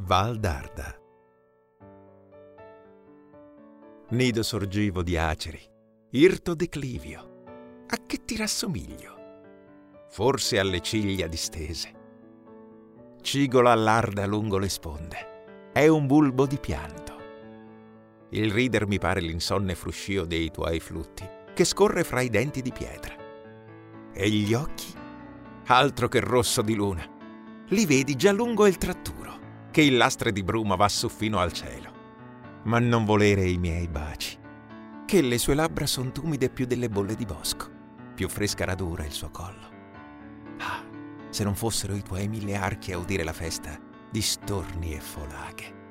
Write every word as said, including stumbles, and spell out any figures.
Val d'Arda. Nido sorgivo di aceri, irto declivio, a che ti rassomiglio? Forse alle ciglia distese. Cigola allarda lungo le sponde, è un bulbo di pianto. Il rider mi pare l'insonne fruscio dei tuoi flutti, che scorre fra i denti di pietra. E gli occhi? Altro che rosso di luna. Li vedi già lungo il tratturo, che il lastre di bruma va su fino al cielo. Ma non volere i miei baci, che le sue labbra son tumide più delle bolle di bosco, più fresca radura il suo collo. Ah, se non fossero i tuoi mille archi a udire la festa di storni e folaghe.